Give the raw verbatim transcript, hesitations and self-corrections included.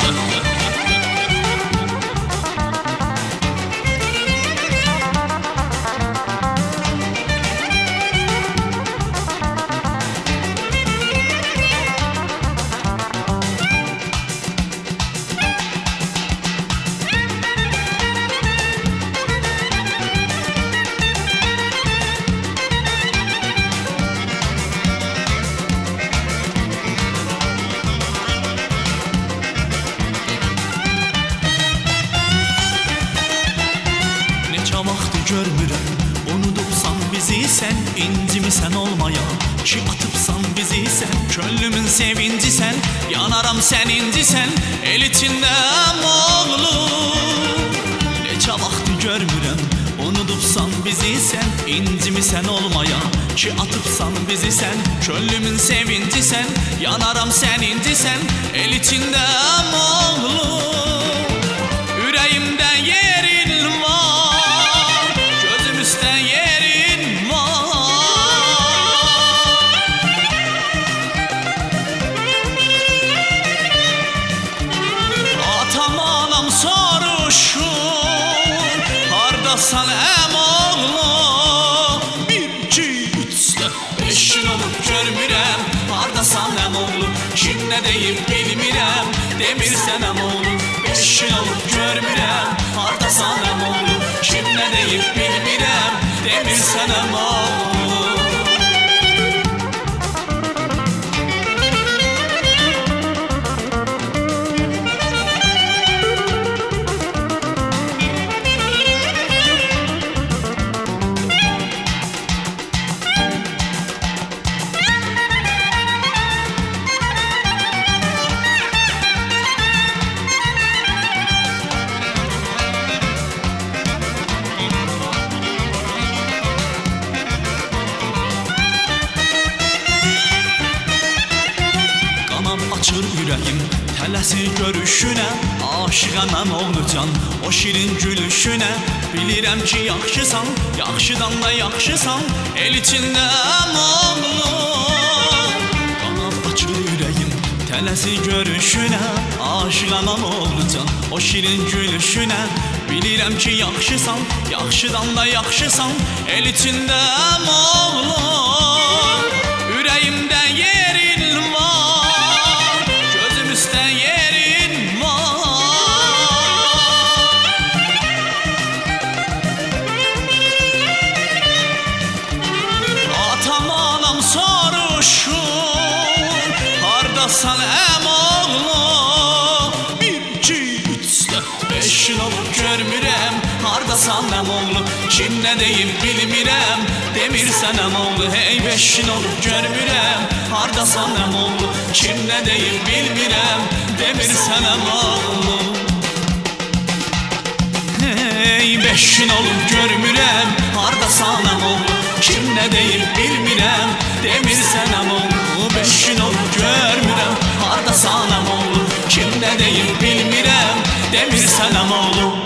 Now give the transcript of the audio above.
Görmürəm, unudubsan bizi sən, incimisən olmaya ki atıbsan bizi sən, könlümün sevinci sən, yanaram sən incisən, el içindəm oğlum. Neçə vaxtı görmürəm, unudubsan bizi sən, incimisən olmaya ki atıbsan bizi sən, könlümün sevinci sən, yanaram sən incisən, el içindəm oğlum. Ürəyimdə yerin var, yerin var. Atam anam soruşur, hardasan em oğlum. Bir, iki, üç, dört, beşin olub görmürəm, hardasan em oğlum. Kim nə deyib bilmirəm, demirsən em oğlum. Beşin olub görmürəm, hardasan em oğlum. Kim nə deyib bilmirəm, demirsən em oğlum. Açır ürəyim, tələsir görüşünə, aşiqəm em oğlucan, o şirin gülüşünə. Bilirəm ki yaxşısan, yaxşıdan da yaxşısan, el içindəm oğlum. Qanad açır ürəyim, tələsir görüşünə, aşiqəm em oğlucan, o şirin gülüşünə. Bilirəm ki yaxşısan, yaxşıdan da yaxşısan, el içindəm oğlum. Ürəyimdə yerin var, gözümüzdə yerin var. Atam anam soruşur, hardasan em oğlum. Bir, iki, üç, dört, beşin olub görmürəm, hardasan em oğlum. Kim nə deyib bilmirəm, demirsən em oğlu. Hey beşin olub görmürəm, hardasan em oğlu. Kim nə deyib bilmirəm, demirsən em oğlu. Hey beşin olub görmürəm, hardasan em oğlu. Kim nə deyib bilmirəm, demirsən em oğlu. Beşin olub görmürəm, hardasan em oğlu. Kim nə deyib bilmirəm, demirsən em oğlu.